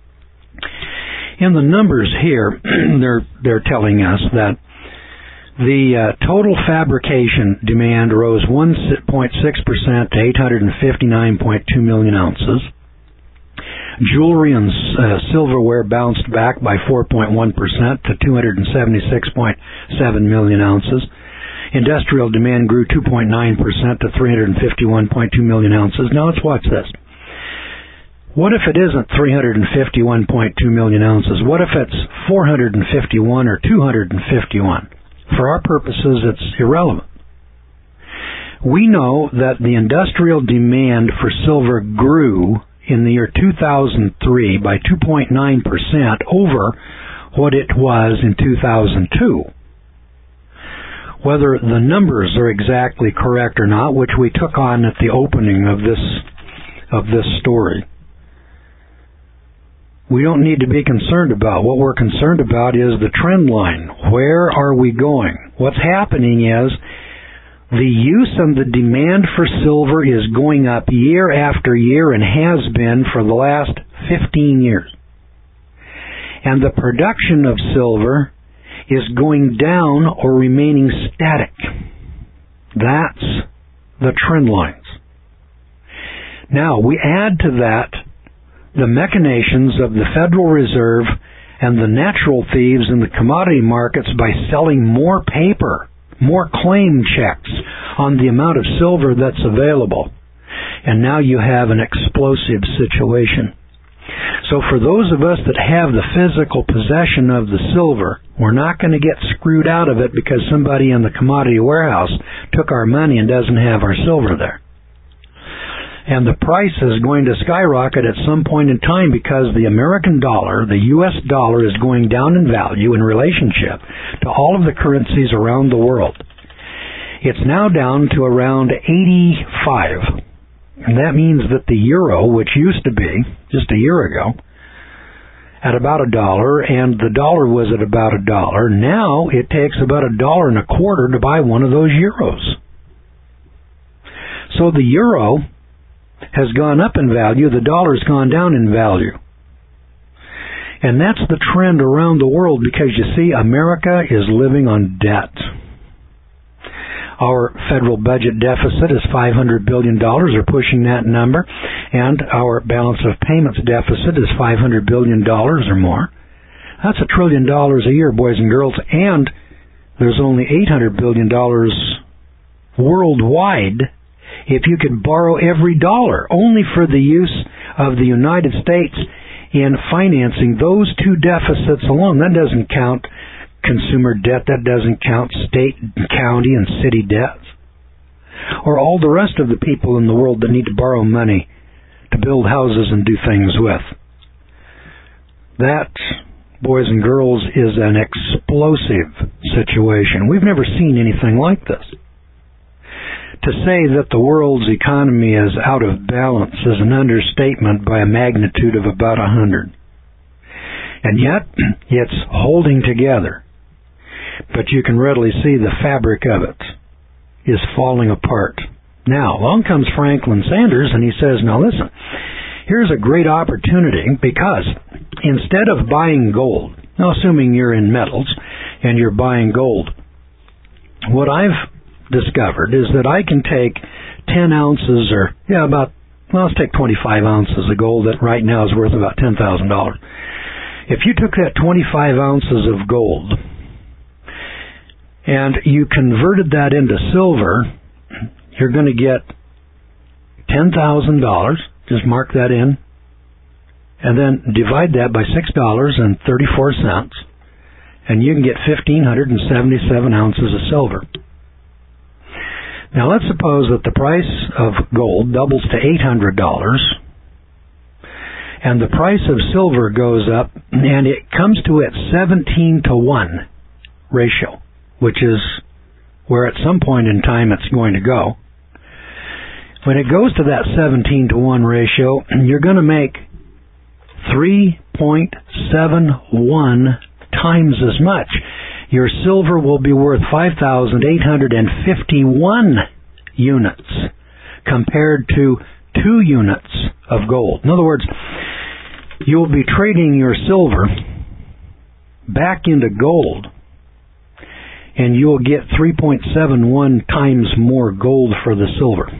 In the numbers here, they're, they're telling us that the uh, total fabrication demand rose one point six percent to eight hundred fifty-nine point two million ounces. Jewelry and uh, silverware bounced back by four point one percent to two hundred seventy-six point seven million ounces. Industrial demand grew two point nine percent to three hundred fifty-one point two million ounces. Now let's watch this. What if it isn't three hundred fifty-one point two million ounces? What if it's four hundred fifty-one or two hundred fifty-one? For our purposes, it's irrelevant. We know that the industrial demand for silver grew in the year two thousand three by two point nine percent over what it was in two thousand two. Whether the numbers are exactly correct or not, which we took on at the opening of this of this story, we don't need to be concerned about. What we're concerned about is the trend line. Where are we going? What's happening is the use and the demand for silver is going up year after year and has been for the last fifteen years. And the production of silver is going down or remaining static. That's the trend lines. Now, we add to that the machinations of the Federal Reserve and the natural thieves in the commodity markets by selling more paper, more claim checks on the amount of silver that's available. And now you have an explosive situation. So for those of us that have the physical possession of the silver, we're not going to get screwed out of it because somebody in the commodity warehouse took our money and doesn't have our silver there. And the price is going to skyrocket at some point in time because the American dollar, the U S dollar, is going down in value in relationship to all of the currencies around the world. It's now down to around eighty-five. And that means that the euro, which used to be, just a year ago, at about a dollar, and the dollar was at about a dollar, now it takes about a dollar and a quarter to buy one of those euros. So the euro has gone up in value, the dollar's gone down in value. And that's the trend around the world because, you see, America is living on debt. Our federal budget deficit is five hundred billion dollars, or pushing that number, and our balance of payments deficit is five hundred billion dollars or more. That's a trillion dollars a year, boys and girls, and there's only eight hundred billion dollars worldwide if you could borrow every dollar, only for the use of the United States in financing those two deficits alone. That doesn't count consumer debt, that doesn't count state, county, and city debts, or all the rest of the people in the world that need to borrow money to build houses and do things with. That, boys and girls, is an explosive situation. We've never seen anything like this. To say that the world's economy is out of balance is an understatement by a magnitude of about a hundred. And yet, it's holding together. But you can readily see the fabric of it is falling apart. Now, along comes Franklin Sanders, and he says, now listen, here's a great opportunity, because instead of buying gold, now assuming you're in metals and you're buying gold, what I've discovered is that I can take ten ounces, or, yeah, about, well, let's take twenty-five ounces of gold that right now is worth about ten thousand dollars. If you took that twenty-five ounces of gold and you converted that into silver, you're going to get ten thousand dollars. Just mark that in. And then divide that by six dollars and thirty-four cents. And you can get one thousand five hundred seventy-seven ounces of silver. Now let's suppose that the price of gold doubles to eight hundred dollars. And the price of silver goes up, and it comes to its seventeen to one ratio, which is where at some point in time it's going to go. When it goes to that seventeen to one ratio, you're going to make three point seven one times as much. Your silver will be worth five thousand eight hundred fifty-one units compared to two units of gold. In other words, you'll be trading your silver back into gold, and you'll get three point seven one times more gold for the silver.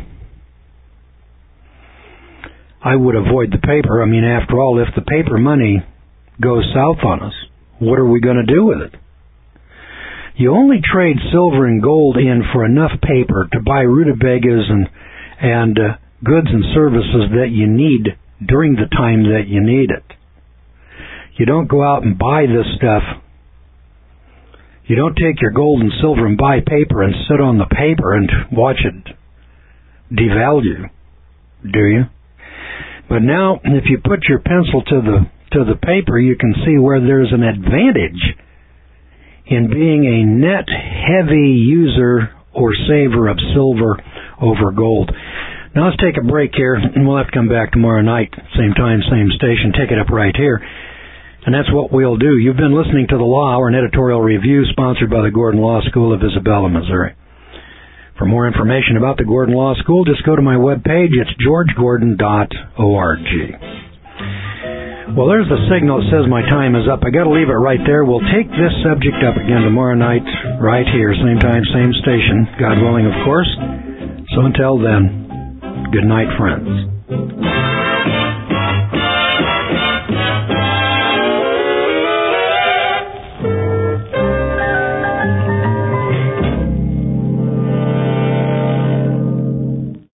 I would avoid the paper. I mean, after all, if the paper money goes south on us, what are we going to do with it? You only trade silver and gold in for enough paper to buy rutabagas and, and uh, goods and services that you need during the time that you need it. You don't go out and buy this stuff. You don't take your gold and silver and buy paper and sit on the paper and watch it devalue, do you? But now, if you put your pencil to the to the paper, you can see where there's an advantage in being a net heavy user or saver of silver over gold. Now let's take a break here, and we'll have to come back tomorrow night, same time, same station, take it up right here. And that's what we'll do. You've been listening to The Law Hour, an editorial review sponsored by the Gordon Law School of Isabella, Missouri. For more information about the Gordon Law School, just go to my webpage. It's george gordon dot org. Well, there's the signal that says my time is up. I got to leave it right there. We'll take this subject up again tomorrow night, right here, same time, same station, God willing, of course. So until then, good night, friends.